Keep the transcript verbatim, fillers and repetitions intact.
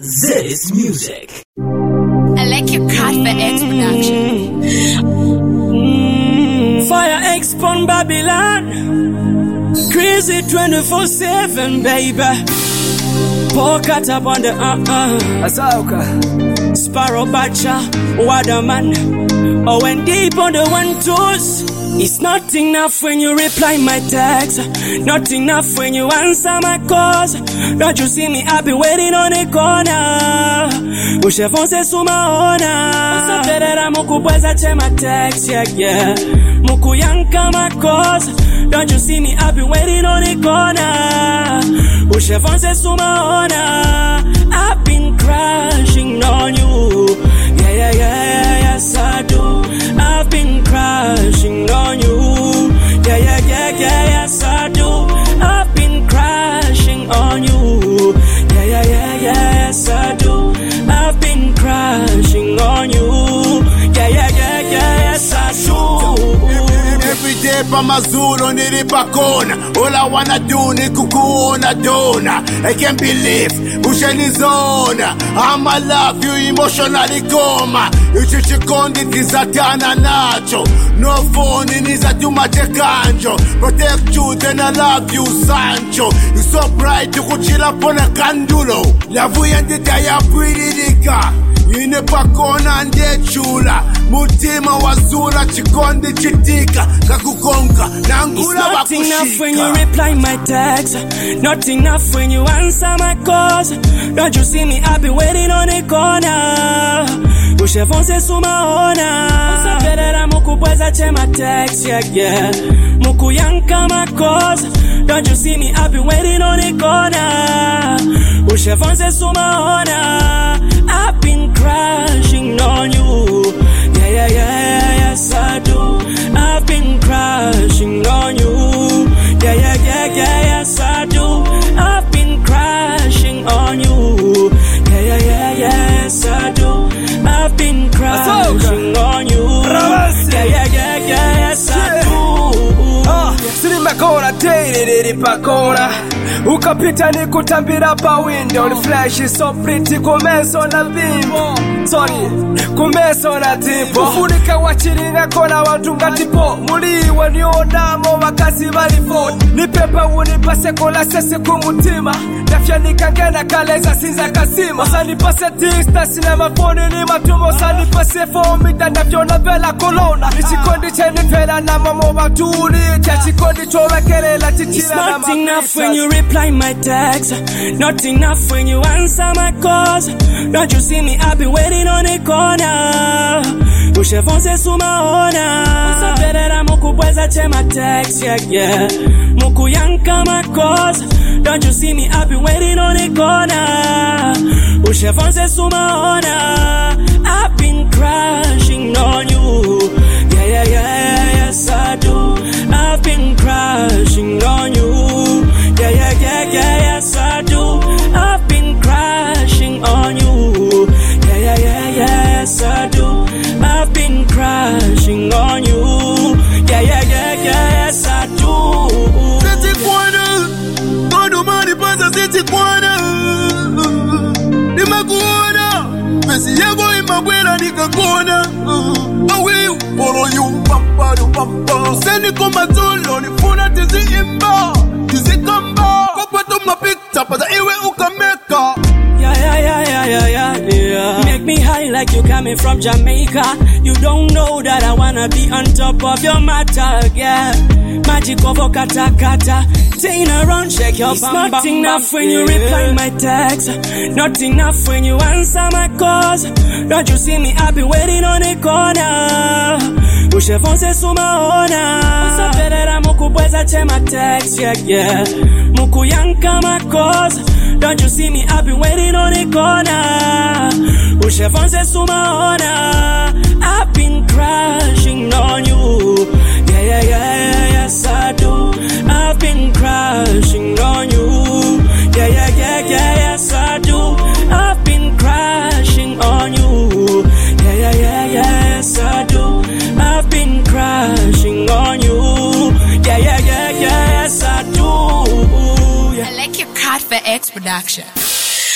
This music. I like your cut for X production. Mm-hmm. Fire X Pon Babylon. Crazy twenty-four seven, baby. Pocket up on the uh-uh. Asauka. Sparrow Batcha, Waterman. Oh, and deep on the one twos. It's not enough when you reply my text. Not enough when you answer my calls. Don't you see me? I've been waiting on a corner. Ushevonse sumaona. Usaperera mukubweza chema text, yeah, yeah. Mukuyanka my calls. Don't you see me? I've been waiting on a corner. Ushevonse sumaona. I've been crashing on you. Yeah, yeah, yeah, yes I do. I've been crashing on you. Yeah, yeah, yeah, yeah, yes I do. I've been crashing on you. Yeah, yeah, yeah, yeah, yes I do. I've been crashing on you. Yeah, yeah, yeah, yeah, yes I do. Every day pa mazulu nilipakona. All I wanna do ni kukuona dona. I can't believe ushenizona. I'ma love you emotionally coma. Ichi chikondi tizatana nacho. No phone nizatuma chekanjo. Protect you then I love you Sancho. You so bright you kuchila pona kandulo. Lavu yendita ya pwiririka. Ine pakona nde chula. Mutima wazula chikondi chitika. Kakukonka nangula wakushika. It's not enough when you reply my text. Not enough when you answer my calls. Don't you see me? I've been waiting on a corner. Ushevonse sumaona. Usaperera mukubweza chema text, yeah, yeah. Mukuyanka my calls. Don't you see me? I've been waiting on a corner. Ushevonse sumaona. I've been crashing on you. Yeah, yeah, yeah, yes I do. I've been crashing on you. Yeah, yeah, yeah, yeah, yes I do. I've been crashing on you. Yeah, yeah, yeah, yes I do. I've been crashing on you. Yeah, yeah, yeah, yeah, yes I do. Ah, sirimekona daily nilipakona. Ukapita nikutambira pa window. The flash is so pretty kumeso na bimbo. Sorry, kumeso na tipo. Kufunika wachiringa kona watunga tipo. Muri waniodamo wakasi walifo. Nipepa unipase kola sese kumutima. Nafya nikangena kaleza sinza kasima. Osa nipase distance na mafoni ni matumo. Osa nipase fomita nafyo na vela kolona. Nishikondi cheni vela na mamo waturi. Chachikondi chowe kelela chichila na It's not enough when you reply my text. Not enough when you answer my calls. Don't you see me? I've been waiting on a corner. Ushevonse sumaona. Usaperera mukubweza chema text, yeah, yeah. Mukuyanka my calls. Don't you see me? I've been waiting on a corner. Ushevonse sumaona. I've been crashing on you. Yeah, yeah, yeah, yes I do. I've been crashing on you. Yeah, yeah, yeah, yeah, yes I do. I've been crashing on you. Yeah, yeah, yeah, yes I do. I've been crashing on you. Yeah, yeah, yeah, yes I do. Siti kwana, todo mani pasa siti kwana. Nimakuona, pesi yako imabwela nikakona. I will follow you, pampa do pampa. Seni koma zolo, nifuna tizi imba, tizi kamba. Kopa to mapita, pasa iwe ukameka. Yeah, yeah, yeah, yeah, yeah, yeah, yeah. Make me high like you coming from Jamaica. You don't know that I wanna be on top of your matter, yeah. Magic over kata kata. Turn around, shake your bum bum. It's not enough when you reply my text. Not enough when you answer my calls. Don't you see me? I've been waiting on a corner. Ushevonse sumaona. Usaperera mukubweza chema text, yeah, yeah. Mukuyanka my calls. Don't you see me? I've been waiting on a corner. Ushevonse sumaona. I've been crashing on you. Yeah, yeah, yeah, yes I do. I've been crashing on you. Yeah, yeah, yeah, yeah, yes I do. I've been crashing on you. Yeah, yeah, yeah, yes I do. I've been crashing on you. Yeah, yeah, yeah, yes I do. I like your cut for X production.